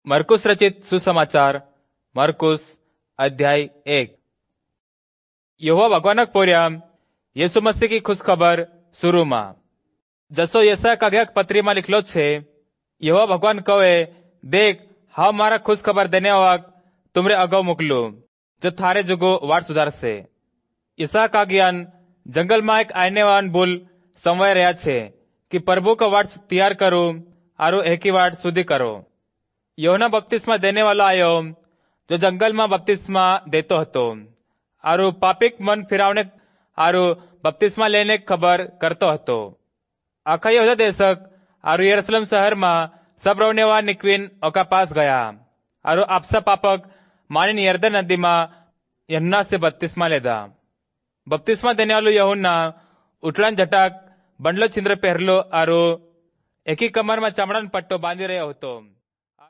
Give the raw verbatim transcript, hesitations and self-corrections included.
मरकुस रचित सुसमाचार मरकुस अध्याय एक। यहोवा भगवानक पोर्या येसु मसीह की खुशखबर शुरू में जसो यसा काग्याक पत्री में लिखलो छे, यहोवा भगवान कहे, देख हाँ मारा खुशखबर देने वाक तुमरे अगाऊ मोकलू जो थारे जुगो वाट सुधार से। यसा काग्यान जंगल में एक आने वान बुल समवाय रहा छे कि प्रभु का वाट तैयार करो आरो एकी वाट सुधी करो। योहना बपतिस्मा देने वाला आयो जो जंगल में बपतिस्मा देतो हतो आरो पापिक मन फिरावने आरो बपतिस्मा लेने खबर करतो हतो। आखा यहूदा देशक आरो यरूशलेम शहर में सब रोनेवा निकवीन ओका पास गया आरो आपसा पापक मानिन यरदन नदी में यूहन्ना से बपतिस्मा लेदा। बपतिस्मा देने वालो यूहन्ना उठलान झटाक बंडलो छिंद्र पहरलो आरो एकी कमर में चमड़ान पट्टो बांधी रह्यो हतो।